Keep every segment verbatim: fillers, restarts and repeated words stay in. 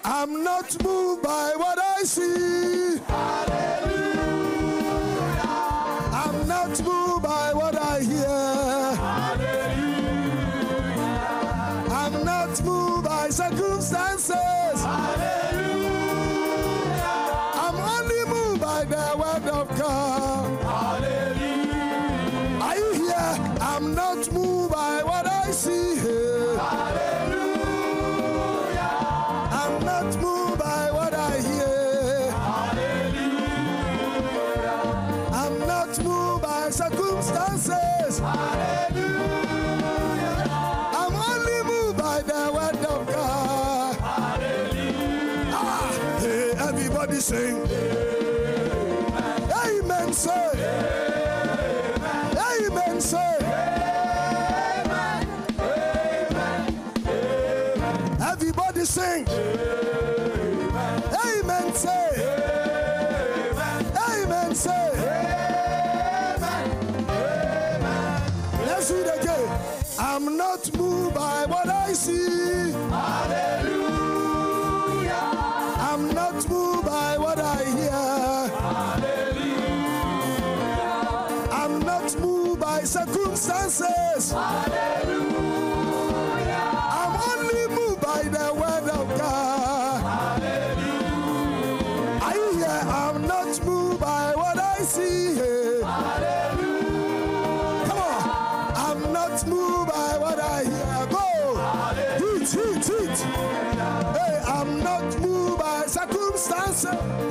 I'm not moved by what I see. Hallelujah. I'm not moved by what I hear. Hallelujah. I'm not moved by circumstances. Hallelujah. I'm only moved by the word of God. Hallelujah. Are you here? I'm not moved by what I see here. Hallelujah. I'm not moved by what I hear. Hallelujah. I'm not moved by circumstances. Hallelujah. I'm only moved by the word of God. Hallelujah. Ah, hey, everybody sing. Amen. Amen, say. Amen. Amen, say. Amen. Amen. Amen. Everybody sing. Amen. Amen, say. Amen. Amen, say. Amen. Amen. Let's do it again. I'm not moved by what I see. Hallelujah. I'm not moved by what I hear. Hallelujah. I'm not moved by circumstances. Hallelujah. I'm only moved by the word of God. Hallelujah. Are you here? I'm not moved by what I see here. Hallelujah. Come on. I'm not moved by what I hear. Go. Hit, hit, hit. Hey, I'm not moved by circumstances.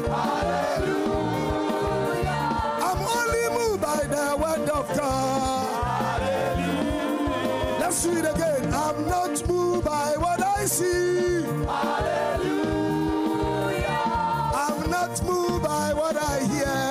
Hallelujah. I'm only moved by the word of God. Hallelujah. Let's do it again. I'm not moved by what I see. Hallelujah. I'm not moved by what I hear.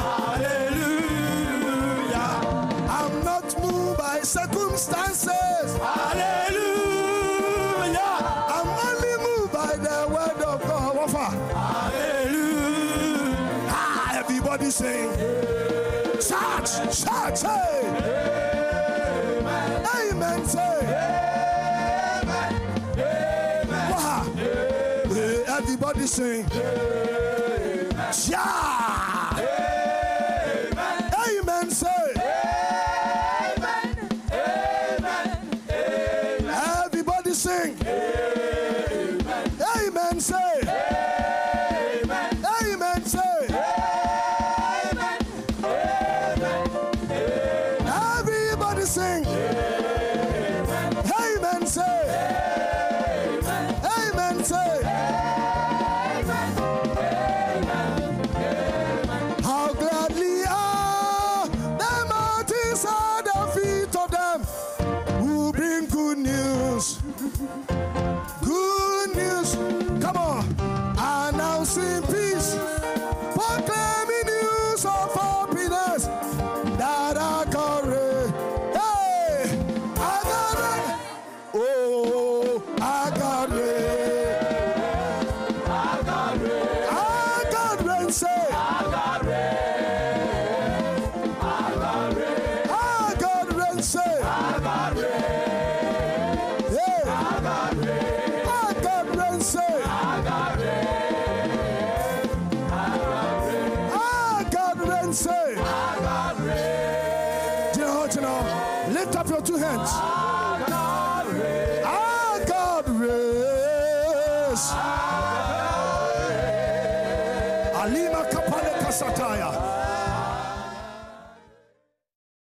Hallelujah. I'm not moved by circumstances. Hallelujah. I'm only moved by the word of God. Wafa. Hallelujah. Ah, everybody sing. Shout, shout, say. Amen. Amen, say. Amen. Amen. Waha. Hey, everybody sing. Amen. Yeah. Amen. Amen, say. Amen. Amen. Amen. Everybody sing. Amen. Amen, say. Amen. Amen, say. Amen. Amen. Amen. Everybody sing. Amen. Amen, say. Amen. Amen, say. Amen. Amen. How gladly are the mountains at the feet of them who bring good news. Good news. Come on. Announcing peace. Proclaiming news of happiness that I can read. Hey, I got it. Oh, I got it. I got rain. I got rain, say. I got rain. I got rain. I got rain, say. I got rain. Yeah. I got rain. I got rain, say. I got rain. I got rain. I got rain, say. I got rain. Do you know, do you know? Lift up your two hands. I got rain. I got race. Alima kapale kasataya.